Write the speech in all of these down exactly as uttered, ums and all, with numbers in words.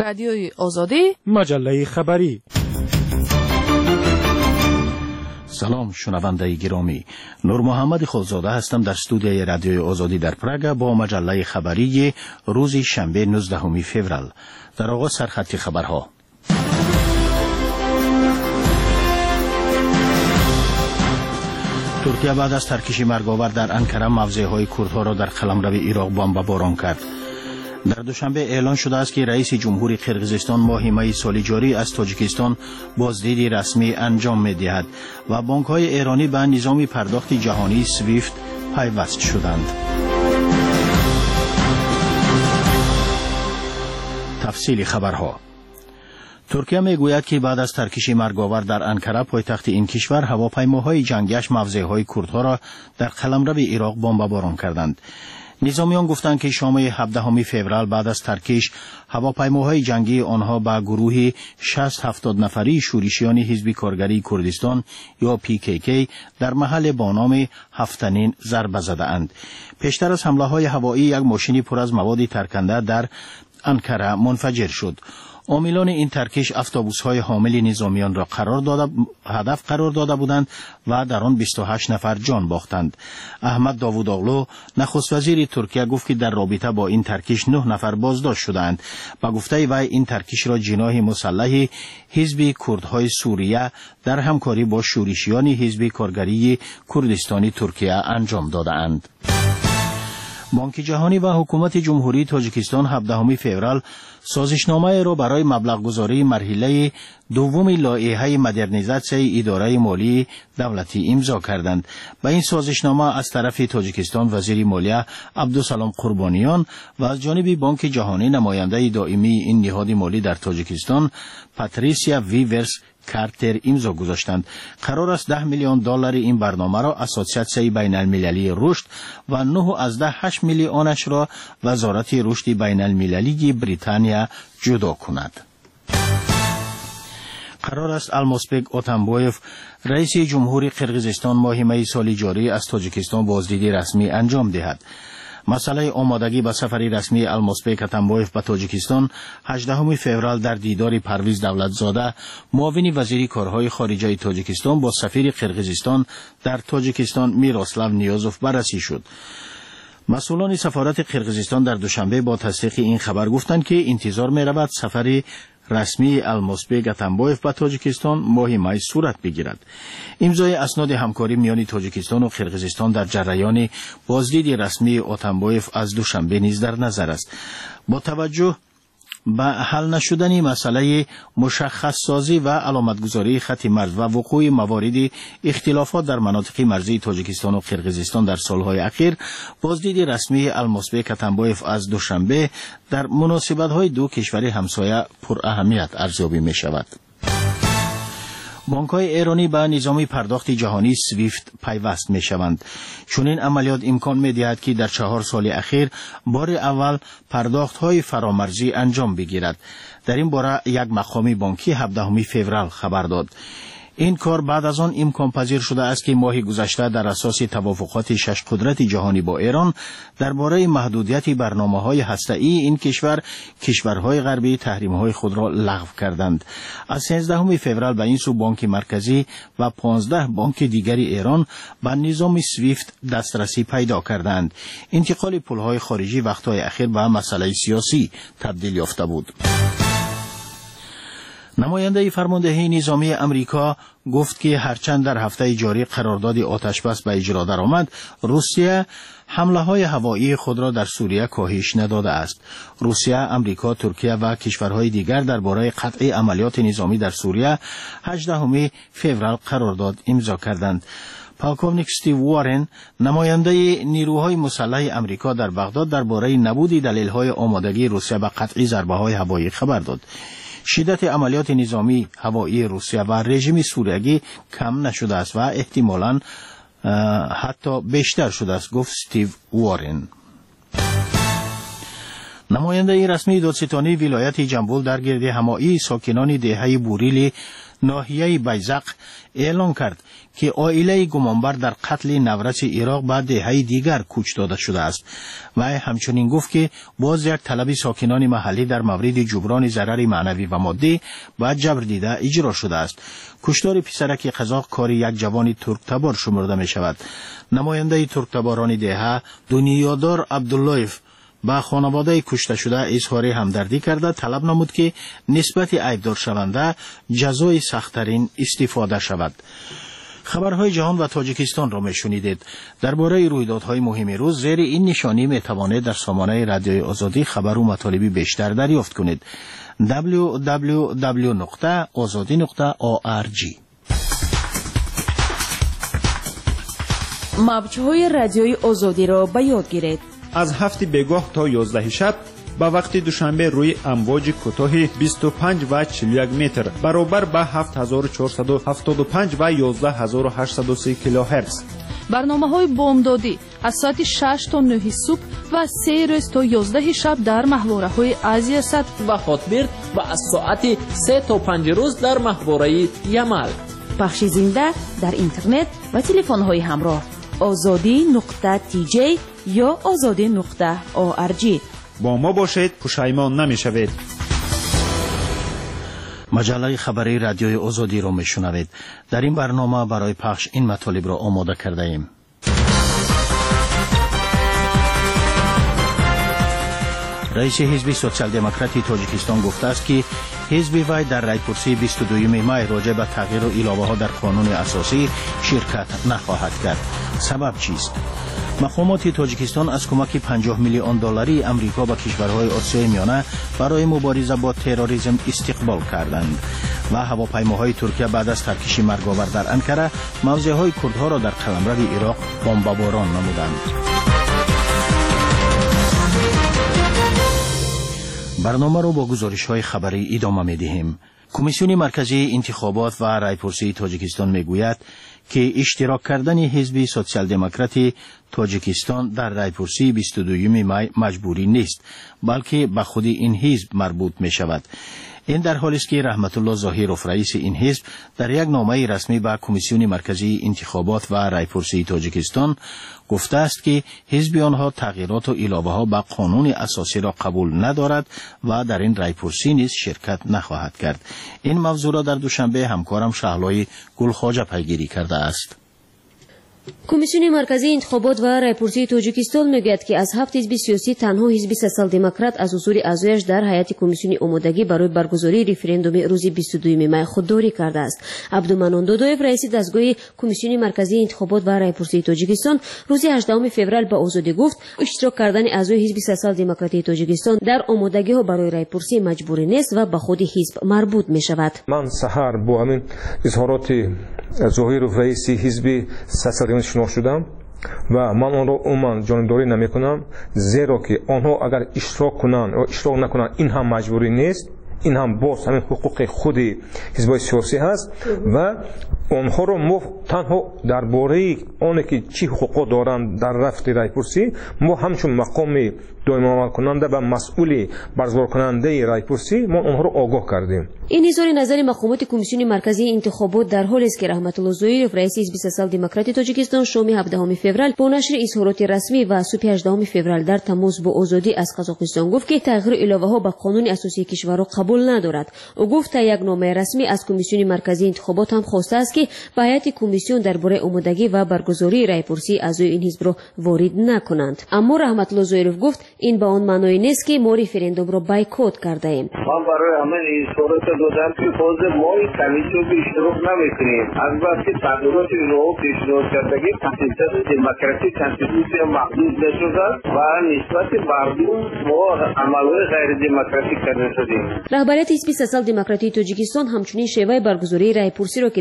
رادیوی آزادی، مجله خبری. سلام شنونده گرامی، نور محمد خلزاده هستم در استودیوی رادیوی آزادی در پراگ با مجله خبری روز شنبه نوزدهم فوریه. در آغاز سرخط خبرها. ترکیه بعد از ترکیش مرگاور در انکره موضعهای کردها را در قلمرو عراق بمباران کرد. در دوشنبه اعلان شده است که رئیس جمهور قرقیزستان ماه می سال جاری از تاجیکستان بازدیدی رسمی انجام می‌دهد و بانک‌های ایرانی به نظام پرداخت جهانی سویفت پیوست شدند. تفصیل خبرها. ترکیه میگوید که بعد از ترکیش مرگاور در انکره پایتخت این کشور، هواپیماهای جنگیش موضعهای کردها را در قلمرو عراق بمباران کردند. نظامیان گفتند که شام هفدهم فوریه بعد از ترکیش هواپیماهای جنگی آنها به گروه شصت هفتاد نفری شورشیان حزب کارگری کردستان یا پی کی کی در محل با نام هفتنین ضربه زدند. پیشتر از حمله های هوایی یک ماشین پر از مواد ترکنده در انکره منفجر شد. عاملان این ترکیش اتوبوس‌های حامل نظامیان را قرار داده هدف قرار داده بودند و در آن بیست و هشت نفر جان باختند. احمد داووداغلو نخست وزیر ترکیه گفت که در رابطه با این ترکیش نه نفر بازداشت شدند. با گفته وی این ترکیش را جناح مسلح حزب کردهای سوریه در همکاری با شورشیان حزب کارگری کردستان ترکیه انجام دادند. بانک جهانی و حکومت جمهوری تاجیکستان هفدهم فوریه سازشنامه را برای مبلغ گذاری مرحله دوم لایحه مدرنیزاسیون اداره مالی دولتی امضا کردند. به این سازشنامه از طرف تاجیکستان وزیر مالیه عبدالسلام قربانیان و از جانب بانک جهانی نماینده دائمی این نهاد مالی در تاجیکستان پاتریسیا ویورس کارتر امضا گذاشتند. قرار است ده میلیون دلار این برنامه را اساسیاسیون بین المللی رشد و نه از ده هشت میلیونش را وزارت رشد بین المللی بریتانیا جدا کند. قرار است المازبek اتنبایف رئیس جمهور قرقیزستان ماه می سال جاری از تاجیکستان بازدیدی رسمی انجام دهد. مسئله آمادگی به سفری رسمی المازبek اتنبایف به تاجیکستان هجدهم فوریه در دیدار پرویز دولتزاده معاون وزیر کارهای خارجه تاجیکستان با سفیر قرقیزستان در تاجیکستان میراسلاو نیازوف بررسی شد. مسئولان سفارت قرقیزستان در دوشنبه با تصدیق این خبر گفتند که انتظار می‌رود سفری رسمی المازبek اتنبایف به تاجیکستان ماه می صورت بگیرد. امضای اسناد همکاری میان تاجیکستان و قرقیزستان در جریان بازدید رسمی اتنبایف از دوشنبه نیز در نظر است. با توجه به حل نشدن مسئله مشخص سازی و علامتگذاری خط مرز و وقوع موارد اختلافات در مناطق مرزی تاجیکستان و قرقیزستان در سالهای اخیر، بازدید رسمی المازبek اتنبایف از دوشنبه در مناسبت‌های دو کشور همسایه پر اهمیت ارزیابی می شود. بانک‌های ایرانی به نظام پرداخت جهانی سویفت پیوست می شوند. چون این عملیات امکان می دهد که در چهار سال اخیر بار اول پرداخت‌های فرامرزی انجام بگیرد. در این باره یک مقام بانکی هفدهم فوریه خبر داد. این کار بعد از آن امکان پذیر شده است که ماه گذشته در اساس توافقات شش قدرت جهانی با ایران درباره محدودیت برنامه‌های هسته‌ای این کشور، کشورهای غربی تحریم‌های خود را لغو کردند. از سیزدهم فوریه به این سو بانک مرکزی و پانزده بانک دیگری ایران به نظام سویفت دسترسی پیدا کردند. انتقال پول‌های خارجی وقت‌های اخیر به مسئله سیاسی تبدیل یافته بود. نماینده فرماندهی نظامی امریکا گفت که هرچند در هفته جاری قرارداد آتشبس به اجرا درآمد، روسیه حمله های هوایی خود را در سوریه کاهش نداده است. روسیه، امریکا، ترکیه و کشورهای دیگر درباره قطع عملیات نظامی در سوریه هجدهم فوریه قرارداد امضا کردند. پالکوونیک استیو وارن، نماینده نیروهای مسلح امریکا در بغداد، درباره نبود دلیل‌های آمادگی روسیه به قطع ضربه‌های هوایی خبر داد. شدت عملیات نظامی هوایی روسیه و رژیم سوریگی کم نشده است و احتمالاً حتی بیشتر شده است، گفت استیو وارن. نماینده رسمی دادستانی ولایت جنبول در گرد همایی ساکنان دهه بوریلی ناحیه بیزق اعلان کرد که عائله گمانبر در قتل نورس عراق به دهه دیگر کوچ داده شده است و همچنین گفت که باز یک طلب ساکنان محلی در مورد جبران ضرر معنوی و مادی به جبر دیده اجرا شده است. کشتار پسرک قزاق کار یک جوان ترک تبار شمرده می شود. نماینده ترک تباران دهه دنیادار عبداللهیف با خانواده کشته شده اظهار همدردی کرده طلب نمود که نسبت عیبدار شونده جزای سخت‌ترین استفاده شود. خبرهای جهان و تاجیکستان را میشنیدید. درباره رویدادهای مهم روز زیر این نشانی میتوانید در سامانه رادیوی آزادی خبر و مطالبی بیشتر دریافت کنید. دبلیو دبلیو دبلیو نقطه آزادی نقطه او آر جی. موج‌های رادیوی آزادی را به یاد گیرید. از هفت بگاه تا یازده شب با وقت دوشنبه روی امواج کوتاه بیست و پنج و چهل و یک متر برابر با هفت هزار و چهارصد و هفتاد و پنج و یازده هزار و هشتصد و سی کیلوهرتز. برنامه‌های بامدادی از ساعت شش تا نه صبح و سه روز تا یازده شب در محوره‌های آسیا صد و خاطبرد و از ساعت سه تا پنج روز در محوره یمل. پخش زنده در اینترنت و تلفن‌های همراه آزادی نقطه تی جی یا آزادی نقطه او آر جی. با ما باشید، پشیمان نمی‌شوید. مجله خبری رادیوی آزادی را میشنوید. در این برنامه برای پخش این مطالب را آماده کرده ایم. رئیس حزب سوسیال دموکراتی تاجیکستان گفته است که حزب وی در رایپرسی بیست و دوم می راجع به تغییر و علاوه ها در قانون اساسی شرکت نخواهد کرد. سبب چیست؟ مقامات تاجیکستان از کمک پنجاه میلیون دلاری امریکا به کشورهای آسیای میانه برای مبارزه با تروریسم استقبال کردند و هواپیماهای ترکیه بعد از ترکش مرگاور در انکره موضعهای کردها را در قلمرو عراق بمباران نمودند. برنامه را با گزارش‌های خبری ادامه می‌دهیم. کمیسیون مرکزی انتخابات و رایپرسی تاجیکستان میگوید که اشتراک کردن حزب سوسیال دموکراتی تاجیکستان در رایپرسی بیست و دوم می مجبوری نیست، بلکه به خود این حزب مربوط می شود. این در حالی است که رحمت الله ظاهرов رئیس این حزب در یک نامه رسمی به کمیسیون مرکزی انتخابات و رایپرسی تاجیکستان گفته است که حزب آنها تغییرات و علاوه ها به قانون اساسی را قبول ندارد و در این رایپرسی نیز شرکت نخواهد کرد. این موضوع را در دوشنبه همکارم شهلای گلخواجه پیگیری کرده است. کمیسیون مرکزی انتخابات و رایپرسی تاجیکستان میگوید که از هفت حزب سیاسی تنها حزب سوسیال دموکرات از حضور اعضایش در هیئت کمیسیون آمادگی برای برگزاری رفراندوم روز بیست و دوم می خودداری کرده است. عبدالمنان دودویف رئیس دستگاه کمیسیون مرکزی انتخابات و رایپرسی تاجیکستان روز هجدهم فوریه به آزادی گفت اشتراک کردن اعضای حزب سوسیال دموکراتی تاجیکستان در آمادگی ها برای رایپرسی مجبوری نیست و به خود حزب مربوط می شود. من سحر با همین اظهارات ظاهرov رئیس حزب سوسیال شناخته شدم و من آن را عموما جانبداری نمی کنم، زیرا که آنها اگر اشتراک کنند یا اشتراک نکنند این هم مجبوری نیست، این هم باز همین حقوق خود حزب سیاسی هست و آنها را ما تنها درباره آنه که چی حقوق دارند در رفت رایپرسی ما همچون مقام دائم عمل کننده و مسئول برگزار کننده رایپرسی ما آنها را آگاه کردیم. این اظهار نظر مقامات کمیسیون مرکزی انتخابات در حالی است که رحمت الله ظاهرov رئیس حزب سوسیال دموکراتی تاجیکستان شام هفدهم فوریه با نشر اظهارات رسمی و صبح هجدهم فوریه در تماس با آزادی از قزاقستان گفت که تغییر علاوه ها به قانون اساسی کشور را قبول ندارد. او گفت تا یک نامه رسمی از کمیسیون مرکزی انتخابات هم خواسته است که به هیئت کمیسیون درباره آمادگی و برگزاری رایپرسی اعضای این حزب را وارد نکنند. اما رحمت الله ظاهرov گفت این به آن معنی نیست که ما رفراندوم را بایکوت کرده ایم. ما برای همین اظهارات دادم که خود ما این کمیسیون به اشتراک نمیکنیم. البته تغییرات رو پیشنهاد کردگی تاسیسات دموکراسی کنستیتوسیون محدود نشده و نسبت مردم ما عملهای غیر دموکراتیک کرده شدیم. رهبریت حزب سوسیال دموکراتی تاجیکستان همچنین شیوه برگزاری رایپرسی را که در برگه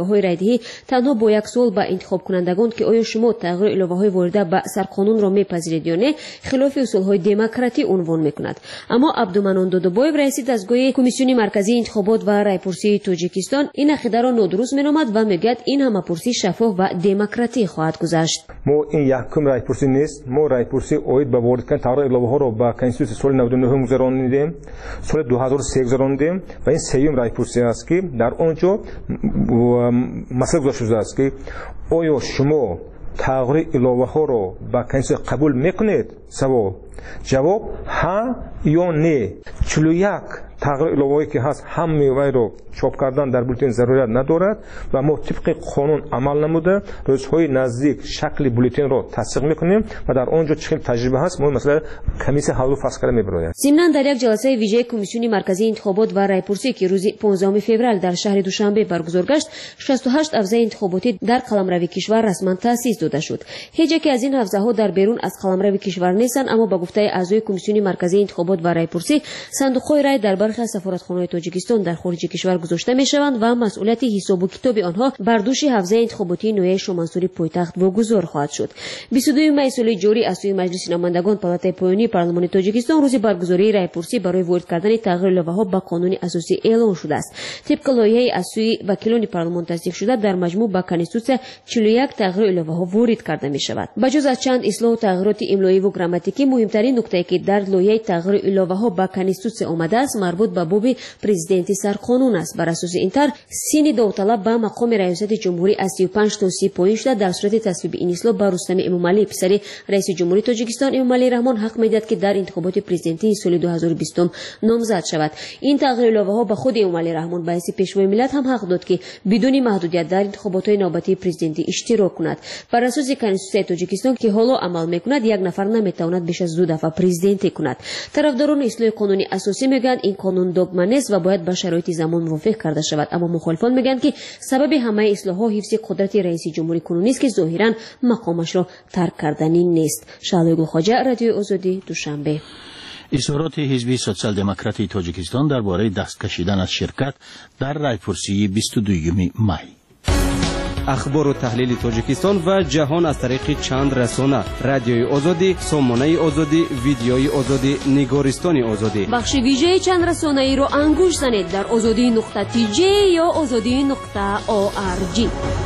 ҳавзаҳои райдиҳӣ танҳо бо як суол ба интихобкунандагон ки оё шумо тағйири иловаҳои ворида ба сарқонунро мепазиред ё не хилофи усулҳои демократӣ унвон мекунад. Аммо Абдуманон Додобоев раиси дастгоҳи комиссиони марказии интихобот ва райпурсии Тоҷикистон ин ақидаро нодуруст меномад ва мегӯяд ин ҳамапурсӣ шаффоф ва демократӣ хоҳад гузашт. мо ин якум райпурсӣ нест. мо райпурсӣ оид ба ворид кардани тағйири иловаҳоро ба конститутсияи соли навду нӯҳ гузаронидем, соли ду ҳазору се гузаронидем ва ин сеюм райпурсӣ аст ки дар он ҷо масъала гузошта шудааст ки оё шумо тағйири иловаҳоро ба конститутсия қабул мекунед? Савол. ҷавоб ҳа ё не. чилу як тағйири иловаҳое ки ҳаст ҳамаи вайро чоп кардан дар бюллетен зарурият надорад ва мо тибқи қонун амал намуда рӯзҳои наздик шакли бюллетенро тасдиқ мекунем ва дар он ҷо чӣ хел таҷриба ҳаст мо масъала комиссия ҳаллу фасл карда мебарояд. зимнан дар як ҷаласаи вижаи комиссиони марказии интихобот ва райпурсӣ ки рӯзи понздаҳуми феврал дар шаҳри Душанбе баргузор гашт, шасту ҳашт ҳавзаи интихоботӣ дар қаламрави кишвар расман таъсис дода шуд. ҳеҷ яке аз ин ҳавзаҳо дар берун аз қаламрави кишвар нестанд, аммо ба гуфтаи аъзои комиссиони марказии интихобот ва райпурсӣ сандуқҳои рай дар бархе аз сафоратхонаҳои Тоҷикистон дар хориҷи кишвар гузошта мешаванд ва масъулияти ҳисобу китоби онҳо бар дӯши ҳавзаи интихоботии ноҳияи шомансури пойтахт вогузор хоҳад шуд. бисту дуюми май соли ҷорӣ аз сӯи маҷлиси намояндагон палатаи поёнии парлумони Тоҷикистон рӯзи баргузории райпурсӣ барои ворид кардани тағйири иловаҳо ба қонуни асосӣ эълон шудааст. тибқи лоиҳаи аз сӯи вакилони парлумон тасдиқ шуда дар маҷмӯъ ба конститутсия чилу як тағйири иловаҳо ворид карда мешавад. ба ҷуз аз чанд ислоҳу тағйироти имлоиву грамматикӣ, муҳимтарин нуктае ки дар лоиҳаи тағйири иловаҳо ба конститутсия омадааст марбут ба боби президенти сарқонун аст. бар асоси ин тар сини довталаб ба мақоми раёсати ҷумҳурӣ аз си و پنج то си поин шуда дар сурати тасвиби ин ислоҳ ба Рустами Эмомалӣ писари раиси ҷумҳурии Тоҷикистон Эмомалӣ Раҳмон ҳақ медиҳад ки дар интихоботи президентии соли ду ҳазору бистум номзад шавад. ин тағйири иловаҳо ба худи Эмомалӣ Раҳмон ба ҳайси пешвои миллат ҳам ҳақ дод ки бидуни маҳдудият дар интихоботҳои навбатии президентӣ иштирок кунад. бар асоси конститутсияи Тоҷикистон ки ҳоло амал мекунад, як нафар наметавонад беш аз ду дафъа президентӣ кунад. тарафдорони ислоҳи қонуни асосӣ мегӯянд ин қонун догма нест ва бояд ба шароити замон мувофиқ карда шавад, аммо мухолифон мегӯянд ки сабаби ҳамаи ислоҳҳо ҳифзи қудрати раиси ҷумҳурии кунунист ки зоҳиран мақомашро тарк карданӣ нест. Шаҳлои Гулхоҷа, Радиои Озодӣ, Душанбе. изҳороти ҳизби социал-демократии Тоҷикистон дар бораи даст кашидан аз ширкат дар райпурсии бисту дуюми май. ахбору таҳлили Тоҷикистон ва ҷаҳон аз тариқи чанд расона: Радиои Озодӣ, Сомонаи Озодӣ, Видеои Озодӣ, Нигористони Озодӣ. бахши вижаи чанд расонаиро ангӯш занед дар озодӣ нуқта ти ҷей ё озодӣ нуқта о ар ҷи.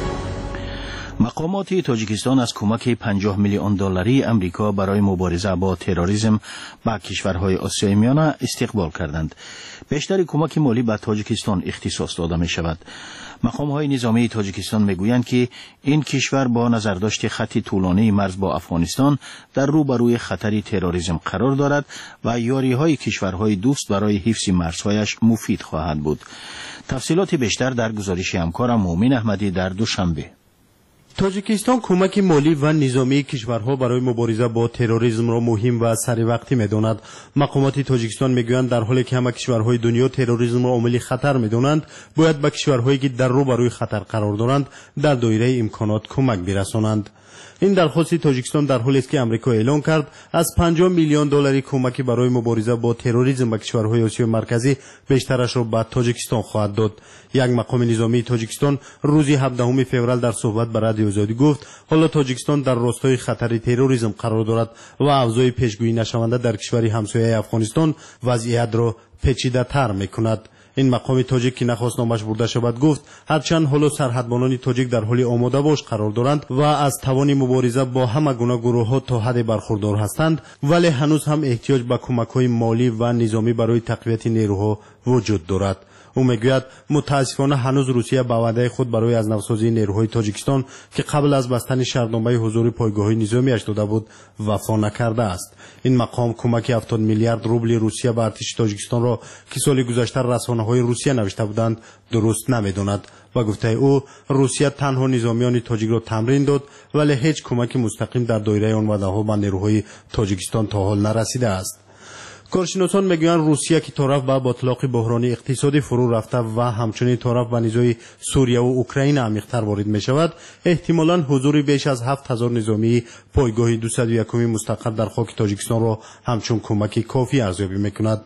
мақомоти Тоҷикистон аз кӯмаки панҷоҳ миллион долларии амрико барои мубориза бо терроризм ба кишварҳои Осиёи миёна истиқбол карданд. бештари кӯмаки молӣ ба Тоҷикистон ихтисос дода мешавад. мақомҳои низомии Тоҷикистон мегӯянд ки ин кишвар бо назардошти хатти тӯлонии марз бо Афғонистон дар рӯбарӯи хатари терроризм қарор дорад ва ёриҳои кишварҳои дӯст барои ҳифзи марзҳояш муфид хоҳад буд. тафсилоти бештар дар гузориши ҳамкорам Муъмин Аҳмадӣ дар Душанбе. тоҷикистон кӯмаки молӣ ва низомии кишварҳо барои мубориза бо терроризмро муҳим ва саривақтӣ медонад. мақомоти тоҷикистон мегӯянд дар ҳоле ки ҳама кишварҳои дунё терроризмро омили хатар медонанд, бояд ба кишварҳое ки дар рӯбарӯи хатар қарор доранд дар доираи имконот кӯмак бирасонанд. ин дархости тоҷикистон дар ҳоле ки амрико эълон кард аз панҷоҳ миллион доллари кӯмаки барои мубориза бо терроризм ба кишварҳои Осиёи марказӣ бештарашро ба тоҷикистон хоҳад дод. як мақоми низомии тоҷикистон рӯзи ҳабдаҳуми феврал дар суҳбат ба Радиои Озодӣ гуфт ҳоло тоҷикистон дар ростои хатари терроризм қарор дорад ва авзои пешгӯӣ нашаванда дар кишвари ҳамсояи Афғонистон вазъиятро печидатар мекунад. ин мақоми тоҷик ки нахост номаш бурда шавад гуфт ҳарчанд ҳоло сарҳадбонони тоҷик дар ҳоли омодабош қарор доранд ва аз тавони мубориза бо ҳама гуна гурӯҳҳо то ҳадде бархурдор ҳастанд, вале ҳанӯз ҳам эҳтиёҷ ба кӯмакҳои молӣ ва низомӣ барои тақвияти нерӯҳо вуҷуд дорад. ӯ мегӯяд мутаассифона ҳанӯз Русия ба ваъдаи худ барои азнавсозии нерӯҳои Тоҷикистон ки қабл аз бастани шартномаи ҳузури пойгоҳҳои низомиаш дода буд вафо накардааст. ин мақом кӯмаки ҳафтод миллиард рубли Русия ба артиши Тоҷикистонро ки соли гузашта расонаҳои Русия навишта буданд дуруст намедонад. ба гуфтаи ӯ Русия танҳо низомиёни тоҷикро тамрин дод, вале ҳеҷ кӯмаки мустақим дар доираи он ваъдаҳо ба нерӯҳои Тоҷикистон то ҳол нарасидааст. коршиносон мегӯянд Русия ки то рафт ба ботлоқи буҳрони иқтисодӣ фурӯ рафта ва ҳамчунин то рафт ба низои Сурияву Украина амиқтар ворид мешавад, эҳтимолан ҳузури беш аз ҳафт ҳазор низомии пойгоҳи дусаду якуми мустақар дар хоки Тоҷикистонро ҳамчун кӯмаки кофӣ арзёбӣ мекунад.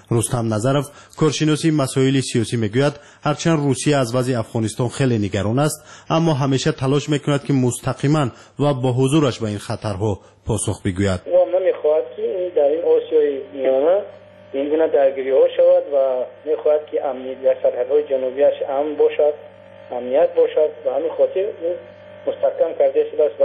رستم نظرов کارشناسی مسائل سیاسی میگوید هرچند روسیه از وضع افغانستان خیلی نگران است اما همیشه تلاش میکند که مستقیما و با حضورش به این خطرها پاسخ بگوید. و نمیخواهد که این در این آسیای میانه این گونه درگیری ها شود و میخواهد که امنیت در سرحدهای جنوبیش امن باشد، امنیت باشد و همین خاطر مستحکم کرده شده است و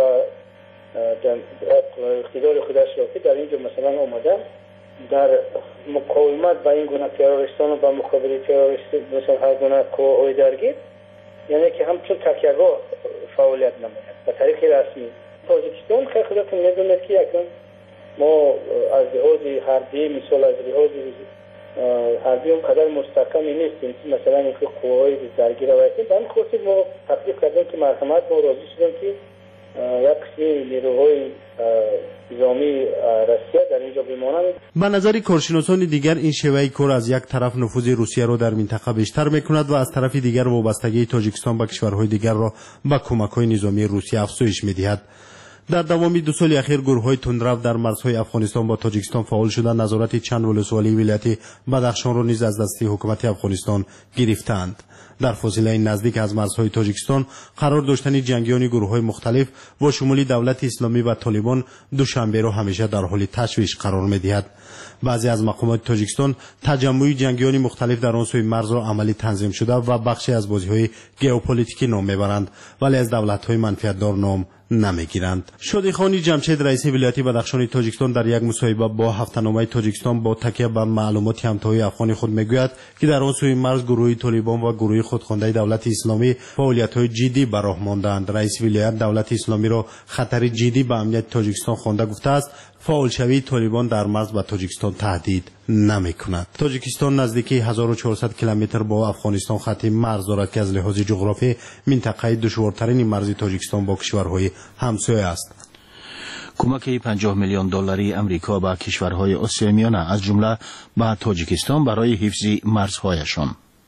اقتدار خودش را که در اینجا مثلا آمده در مقاومت با این گونه تروریستان و با مقابل تروریست مثلا هر گونه قواهای درگیر یعنی که همچون تکیهگاه فعالیت نماید به طریق رسمی. تاجیکستان خیلی خودتون میدونید که اکنون ما از لحاظ حربی مثال از لحاظ حربی اون قدر مستحکمی نیستیم که مثلا این قواهای درگیر آوریم. به همین خاطر ما تکلیف کردیم که مرحمت ما راضی شدیم که یک قسمی نیروهای نظامی روسیه در اینجا بمانند. به نظر کارشناسان دیگر این شیوه کار از یک طرف نفوذ روسیه را در منطقه بیشتر میکند و از طرف دیگر وابستگی تاجیکستان به کشورهای دیگر را به کمک‌های نظامی روسیه افزایش می‌دهد. در دوام دو سال اخیر گروه‌های تندرو در مرزهای افغانستان با تاجیکستان فعال شده نظارت چند ولسوالی ولایت بدخشان را نیز از دست حکومت افغانستان گرفتند. در فاصله نزدیک از مرزهای تاجیکستان قرار داشتن جنگیان گروه‌های مختلف با شمول دولت اسلامی و طالبان دوشنبه را همیشه در حال تشویش قرار می‌دهد. بعضی از مقامات تاجیکستان تجمع جنگیان مختلف در آن سوی مرز را عملی تنظیم شده و بخشی از بازی‌های ژئوپلیتیکی نام میبرند ولی از دولت‌های منفعت‌دار نام نمیگیرند. شادیخانی جمشید رئیس ولایت بدخشان تاجیکستان در یک مصاحبه با هفته‌نامه تاجیکستان با تکیه بر معلومات همتای افغانی خود میگوید که در آن سوی مرز گروه طالبان و گروه خودخوانده دولت اسلامی فعالیت‌های جدی به راه ماندند. رئیس ولایت دولت اسلامی را خطر جدی به امنیت تاجیکستان خوانده گفته است فعال شوی طالبان در مرز با تاجیکستان تهدید نمی‌کند. تاجیکستان نزدیکی هزار و چهارصد کیلومتر با افغانستان خط مرز دارد که از لحاظ جغرافی منطقه دشوارترین مرز تاجیکستان با کشورهای همسایه است. کمک پنجاه میلیون دلاری امریکا به کشورهای آسیای میانه از جمله به تاجیکستان برای حفظ مرزهایشان.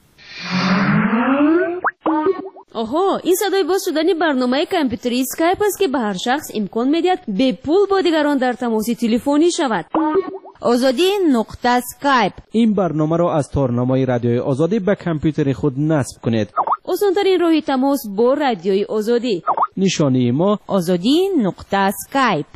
آها، این صدای باز شدن برنامه کامپیوتری اسکایپ است که به هر شخص امکان میدهد به پول با دیگران در تماس تلفنی شود. آزادی نقطه اسکایپ. این برنامه را از تارنمای رادیوی آزادی به کامپیوتر خود نصب کنید. آسان‌ترین راه تماس با رادیوی آزادی. نشانی ما آزادی نقطه اسکایپ.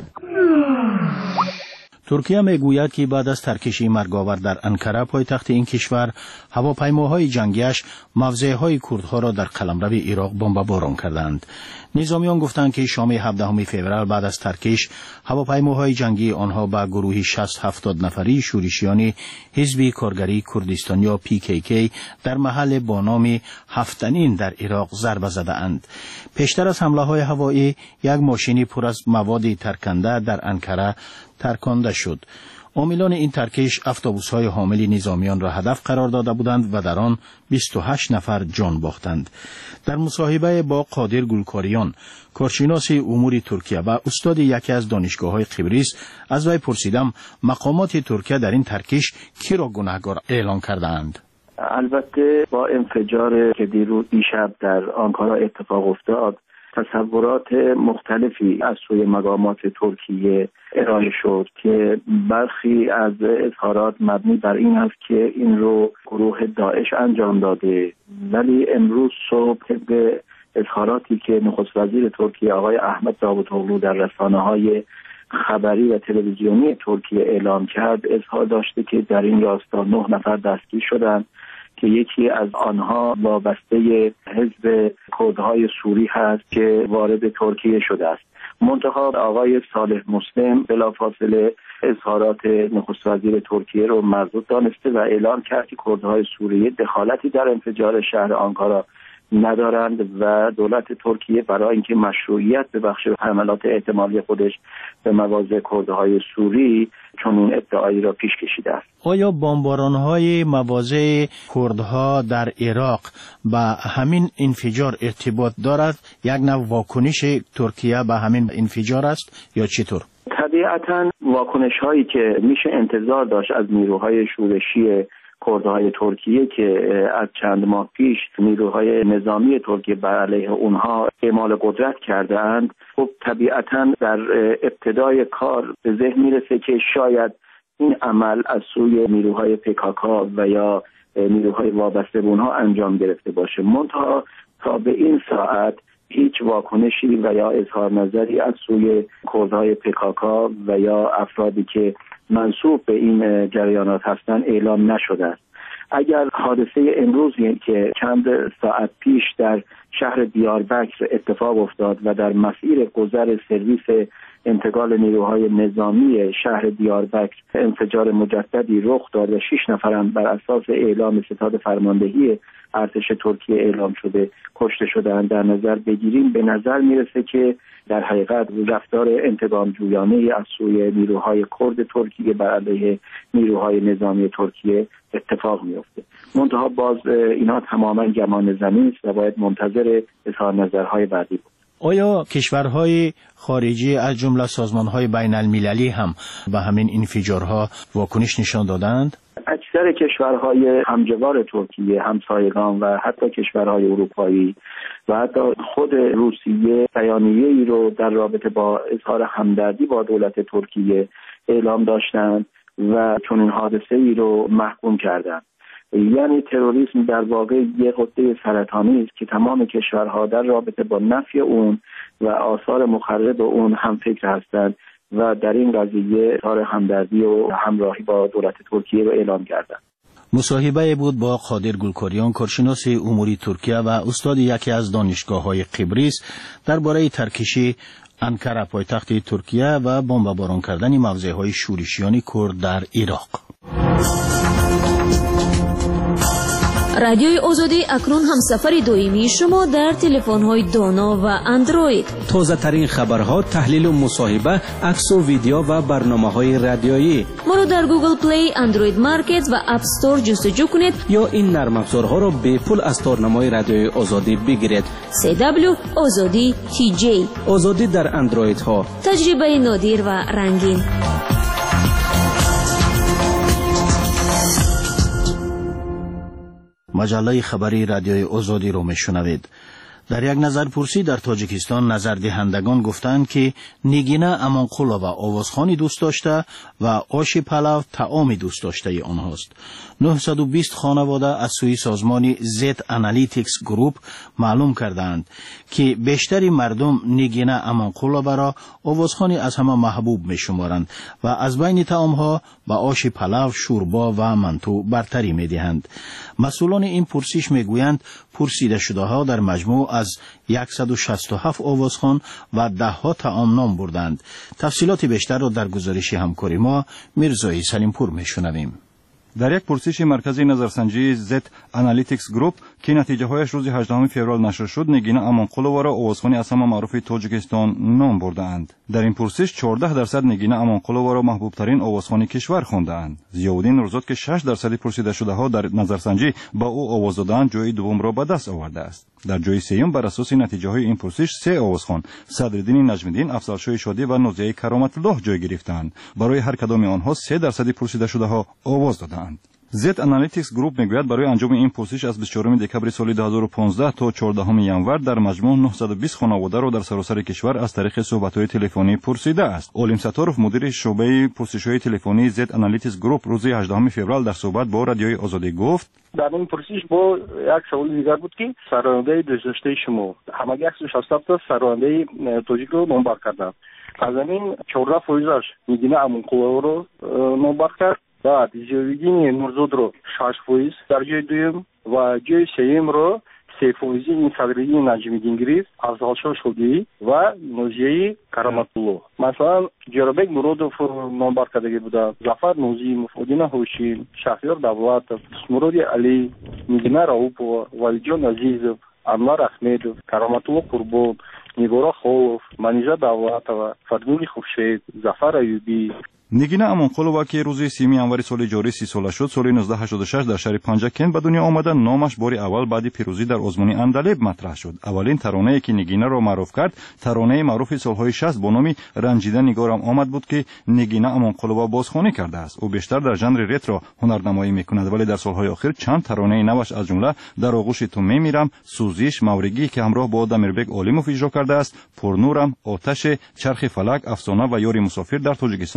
ترکیه میگوید که بعد از ترکش مرگاور در انکره پایتخت این کشور هواپیماهای جنگیش موضعهای کردها را در قلمرو عراق بمباران کردند. نظامیان گفتند که شام هفدهم فوریه بعد از ترکش هواپیماهای جنگی آنها به گروهی شصت هفتاد نفری شورشیان حزب کارگری کردستان یا پی کی کی در محل با نام هفتنین در عراق ضربه زدند. پیشتر از حمله های هوایی یک ماشین پر از مواد ترکنده در انکره ترکانده شد. عاملان این ترکش اتوبوس‌های حامل نظامیان را هدف قرار داده بودند و در آن بیست و هشت نفر جان باختند. در مصاحبه با قادر گلکاریان، کارشناس امور ترکیه و استاد یکی از دانشگاه‌های قبرس، از وی پرسیدم مقامات ترکیه در این ترکش کی را گناهکار اعلام کردند. البته با انفجار که دیروز دیشب در آنکارا اتفاق افتاد تصورات مختلفی از سوی مقامات ترکیه ارائه شد که برخی از اظهارات مبنی بر این است که این رو گروه داعش انجام داده، ولی امروز صبح به اظهاراتی که نخست وزیر ترکیه آقای احمد داوطوغلو در رسانه‌های خبری و تلویزیونی ترکیه اعلام کرد، اظهار داشته که در این راستا نه نفر دستگیر شدند که یکی از آنها وابسته حزب کردهای سوری هست که وارد ترکیه شده است. منتها آقای صالح مسلم بلافاصله اظهارات نخست وزیر ترکیه رو مردود دانسته و اعلام کرد که کردهای سوریه دخالتی در انفجار شهر آنکارا ندارند و دولت ترکیه برای اینکه مشروعیت ببخشه حملات احتمالی خودش به مواضع کردهای سوری چنین ادعایی را پیش کشیده است. آیا بمباران‌های مواضع کردها در عراق با همین انفجار ارتباط دارد؟ یک نوع واکنش ترکیه به همین انفجار است یا چطور؟ طبیعتاً واکنش هایی که میشه انتظار داشت از نیروهای شورشی کردهای ترکیه که از چند ماه پیش نیروهای نظامی ترکیه بر علیه اونها اعمال قدرت کرده اند، خب طبیعتاً در ابتدای کار به ذهن میرسه که شاید این عمل از سوی نیروهای پیکاکا و یا نیروهای وابسته به اونها انجام گرفته باشه. منتها تا به این ساعت هیچ واکنشی و یا اظهار نظری از سوی کردهای پیکاکا و یا افرادی که منسوب به این جریانات هستند اعلام نشده است. اگر حادثه امروزی که چند ساعت پیش در شهر دیاربکر اتفاق افتاد و در مسیر گذر سرویس انتقال نیروهای نظامی شهر دیاربکر انفجار مجددی رخ داد و شش نفرم بر اساس اعلام ستاد فرماندهی ارتش ترکیه اعلام شده کشته شدند در نظر بگیریم، به نظر میرسه که در حقیقت رفتار انتقام جویانه از سوی نیروهای کرد ترکیه بر علیه نیروهای نظامی ترکیه اتفاق میفته. منتها باز اینها تماما گمان زمین است و باید منتظر اظهار نظرهای بعدی بود. آیا کشورهای خارجی از جمله سازمانهای بین المللی هم به همین انفجارها واکنش نشان دادند؟ اکثر کشورهای همجوار ترکیه، همسایگان و حتی کشورهای اروپایی و حتی خود روسیه بیانیه‌ای رو در رابطه با اظهار همدردی با دولت ترکیه اعلام داشتند و چنین حادثه‌ای رو محکوم کردند. یعنی تروریسم در واقع یک غده سرطانی است که تمام کشورها در رابطه با نفی اون و آثار مخرب اون هم فکر هستند و در این قضیه اظهار همدردی و همراهی با دولت ترکیه رو اعلام کردند. مصاحبه بود با قادر گلکاریان، کارشناس اموری ترکیه و استاد یکی از دانشگاه‌های قبرس درباره ترکشی انکره پایتخت ترکیه و بمباران کردن موضع‌های شورشیان کرد در عراق. رادیوی آزادی اکنون همسفر دائمی شما در تلفن‌های دانا و اندروید. تازه ترین خبرها، تحلیل و مصاحبه، عکس و ویدیو و برنامه‌های رادیویی. ما رو در گوگل پلی، اندروید مارکت و اپ استور جستجو کنید یا این نرم افزارها را به پول از تارنمای رادیوی آزادی بگیرید. سی دبلیو آزادی تی جی. آزادی در اندروید ها. تجربه نادر و رنگین. مجله خبری رادیوی آزادی رو میشنوید. در یک نظرپرسی در تاجیکستان نظردهندگان گفتند که نگینه امانقولووا آوازخوانی دوست داشته و آش پلو طعام دوست داشته آنهاست. نهصد و بیست خانواده از سوی سازمان زد انالیتیکس گروپ معلوم کردند که بیشتری مردم نگینه امانقولووا را آوازخوانی از همه محبوب می شمارند و از بین طعامها به آش پلو، شوربا و منتو برتری می دهند. مسئولان این پرسش می گویند پرسیده شده ها در مجموع از صد و شصت و هفت آوازخوان و ده ها طعام نام بردند. تفصیلات بیشتر را در گزارش همکاری ما میرزای سلیمپور میشنویم. در یک پرسش مرکزی نظرسنجی زد انالیتیکس گروپ که نتیجه هایش روز هجدهم فوریه نشر شد، نگینه امانقولووا را آوازخوانی از همه معروف تاجیکستان نام برده‌اند. در این پرسش چهارده درصد نگینه امانقولووا را محبوب ترین آوازخوانی کشور خواندند. ضیاءالدین نورزاد که شش درصد پرسیده شده ها در نظرسنجی با او آواز دادند، جای دوم را به دست آورده است. در جای سوم بر اساس نتیجه های این پرسش سه آوازخوان صدرالدین نجم‌الدین، افضلشاه شادی و نازیه کرامت الله جای گرفتند. برای هر کدام آنها سه درصد پرسیده شده ها آواز دادند. زد انالیتیکس گروپ میگوید برای انجام این پرسش از بیست و چهارم دکبر سال دو هزار و پانزده تا چهاردهم ژانویه در مجموع نهصد و بیست خانواده را در سراسر کشور از طریق صحبت‌های تلفنی پرسیده است. اولیم ستارف مدیر شعبه پرسش‌های تلفنی زد انالیتیکس گروپ روز هجدهم فوریه در صحبت با رادیوی آزادی گفت: در این پرسش با یک سوال دیگر بود که سرانده دوست داشته شما همه صد و شصت و هفت تا سرانده تاجیک رو نامبر کردند. از این چهارده فایزش میگینه امانقولووا رو نامبر کرد. بعد ضیاءالدین نورزاد رو شش فایز در جای دوم و جای سوم رو سه فایزی این صدرالدین نجم‌الدین گرفت، افضلشاه شادی و نازیه کرامت الله. مثلا جرابک مرادов نامبر کرده بوده، ظفر نوزیمов، ادینه هوشین، شهریار давлатов، مراد علی، نگینه راوپова، ولیجان عزیزов، انور احمدов، کرامت الله قربان، نگارا خولов، منیژه давлатова، فردولی خورشید، ظفر ایوبی. نگینه امانقولووا که روز سیمی ژانویه سال جاری سی ساله شد، سال نوزده هشتاد و شش در شهر پنجکن به دنیا آمده. نامش بار اول بعد پیروزی در آزمون اندلیب مطرح شد. اولین ترانه‌ای که نگینه را معروف کرد، ترانه معروف سالهای شصت با نام رنجیده نگارم آمد بود که نگینه امانقولووا بازخوانی کرده است. او بیشتر در ژانر رترو هنرنمایی میکند، ولی در سالهای اخیر چند ترانه نوش از جمله در آغوش تو میمیرم، سوزش، مورگی که همراه با دمیربک علیموف اجرا کرده است، پرنورم، آتش، چرخ فلک، افسانه و یاری مسافر در تاجیکستان معروفیت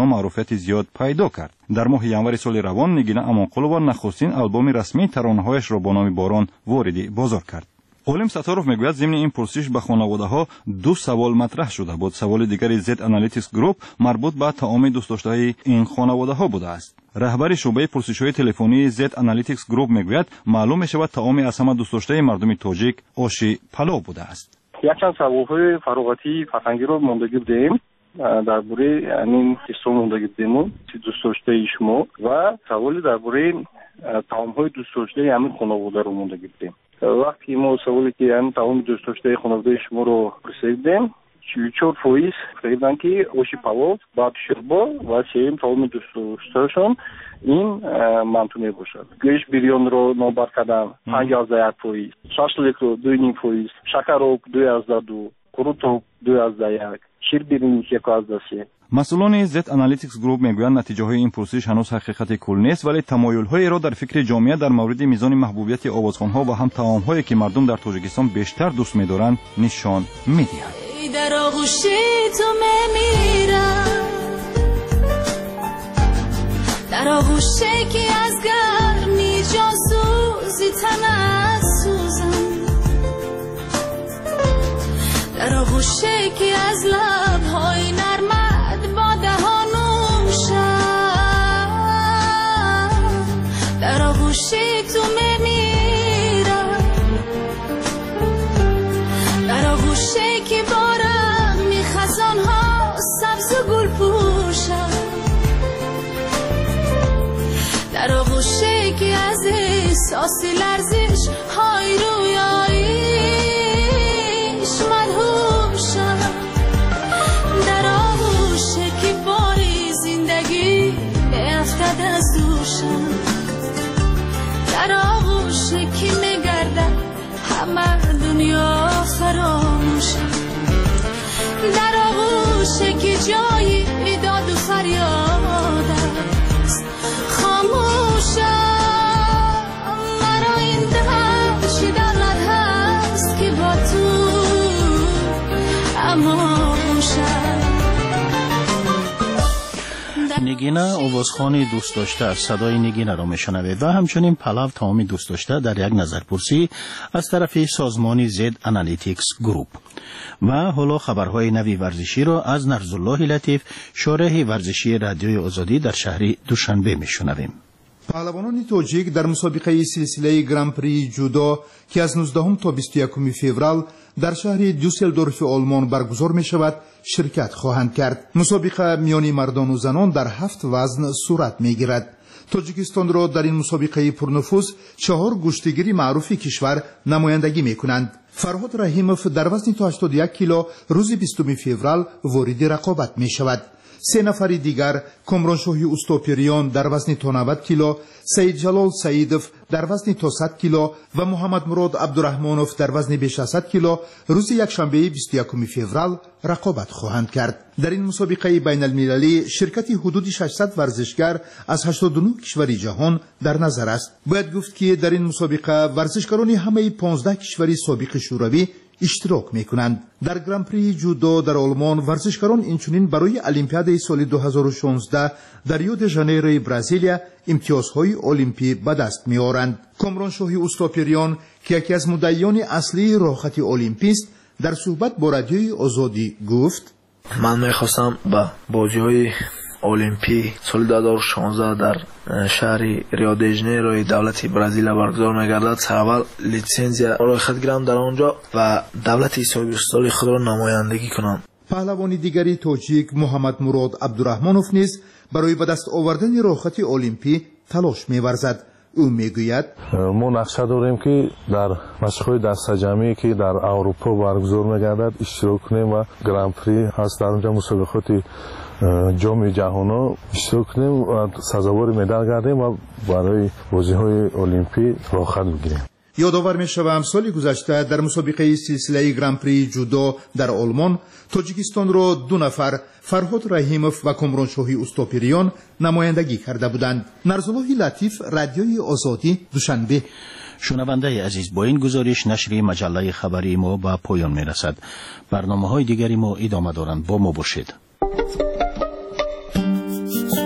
محبوبیت زیاد پیدا کرد. در ماه ینور سال روان نگینه امانقلووا نخستین آلبوم رسمی ترانه‌هایش را با نام باران وارد بازار کرد. عالم ستارов میگوید ضمن این پرسش به خانواده‌ها دو سوال مطرح شده بود. سوال دیگری زد انالیتیکس گروپ مربوط به طعام دوست داشته این خانواده‌ها بوده است. رهبر شعبه پرسش‌های تلفنی زد انالیتیکس گروپ میگوید معلوم میشود طعام از همه دوست داشته مردم تاجیک آش پلاو بوده است. یک چند سوال‌های فراغتی فرهنگی رو ماندگی بدیم درباره این قصه ماندگی بدیم دوست داشته شما و سوالی درباره طعام‌های دوست داشته همین خانواده رو ماندگی بدیم. وقتی ما سوالی که همین طعام دوست داشته خانواده شما رو پرسیدیم چهل و چهار فیصد فکر که آش پلاو بعد شوربا و سیم طعام دوست داشتهشون این منطقه باشد. گوشت بریان رو نامبر کردم پنجاه یک فیصد، شاشلیک رو دو و نیم فیصد، شکروک دو ازده دو، قروتوک دو ازده یک، شیر برنج یک ازده سه. مسئولان زد انالیتیکس گروپ میگویند نتیجه های این پرسش هنوز حقیقت کل نیست، ولی تمایل های را در فکر جامعه در مورد میزان محبوبیت آوازخوان‌ها و هم طعام هایی که مردم در تاجیکستان بیشتر دوست می‌دارند نشان می‌دهد. در آغوش تو میمیرم، در آغوش که از گرمی جاسوزی تنت سوزم، در آغوش که از لب‌های نرمت با دهانوشم، در آغوش تو میمیرم، در آغوش که بارم می خزانها سبز و گل پوشم، در آغوش که از احساس لرزش های رویاییش مدهوشم، در آغوش که باری زندگی افتد از دوشم، در آغوش که میگردم همه دنیا فراموشم، در آغوش که جای داد و فریاد است خاموشم، مرا این دهش دلت هست که با تو اماموشم. نگینه آوازخوان دوست داشته صدای نگینه را میشنوه و همچنین پلاو طعام دوست داشته در یک نظرپرسی از طرف سازمان زد انالیتیکس گروپ. و حالا خبرهای نوی ورزشی را از نرزالله لطیف شارح ورزشی رادیوی آزادی در شهر دوشنبه میشنویم. پهلوانان تاجیک در مسابقه سلسله گران پری جودو که از نوزدهم تا بیست و یکم فوریه در شهر دوسلدورف آلمان برگزار می شود شرکت خواهند کرد. مسابقه میان مردان و زنان در هفت وزن صورت می گیرد. تاجیکستان را در این مسابقه پرنفوذ چهار گشتگیر معروف کشور نمایندگی می کنند. فرهاد رحیموف در وزن تا هشتاد و یک کیلو روز بیستم فوریه وارد رقابت می شود. سه نفر دیگر کامرانشاهی اوستاپیریان در وزن تا نود کیلو، سید جلال سعیدوف در وزن تا صد کیلو و محمد مراد عبدالرحمانوف در وزن بیش از صد کیلو روز یکشنبه بیست و یکم فوریه رقابت خواهند کرد. در این مسابقه بین المللی شرکت حدود ششصد ورزشگر از هشتاد و نه کشور جهان در نظر است. باید گفت که در این مسابقه ورزشکاران همه پانزده کشور سابق شوروی اشتراک میکنند. در گران پری جودو در آلمان ورزشکاران اینچنین برای المپیاد سال دو هزار و شانزده در ریو د ژانیرو برزیلیا امتیازهای المپی به دست میآورند. کامرانشاهی اوستاپیریان که یکی از مدعیان اصلی راهخط المپی است در صحبت با رادیوی آزادی گفت: من میخواستم به بازی‌های المپی سال دو هزار و شانزده در شهر ریو د ژانیرو دولت برزیل برگزار می‌گردد. اول لیسانسیا را خود گرفتم در آنجا و دولت صاحب اختیار خود را نمایندگی کنم. پهلوان دیگری تاجیک محمد مراد عبدالرحمانوف نیز برای به دست آوردن راهخط المپی تلاش می‌ورزد. او میگوید: ما نقشه داریم که در مشق‌های دسته‌جمعی که در اروپا برگزار می‌گردد اشتراک کنیم و گران پری هست در اونجا مسابقات جام جهانی اشتراک کنیم و سزاوار مدال گردیم و برای بازی‌های المپی راهخط بگیریم. یادآور می‌شوم سال گذشته در مسابقه سلسله گران پری جودو در آلمان تاجیکستان را دو نفر فرهاد رحیموف و کامرانشاهی اوستاپیریان نمایندگی کرده بودند. نرزالله لطیف رادیوی آزادی دوشنبه. شنونده عزیز، با این گزارش نشر مجله خبری ما به پایان میرسد. برنامه‌های دیگری ما ادامه دارند. با ما باشید.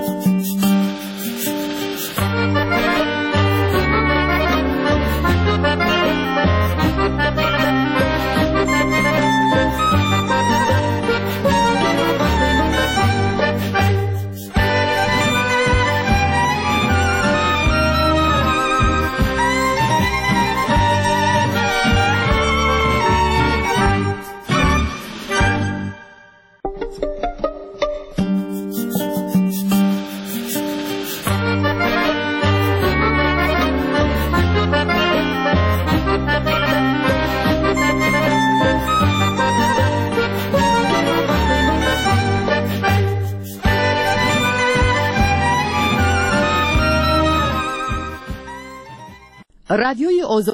رادیوی آزادی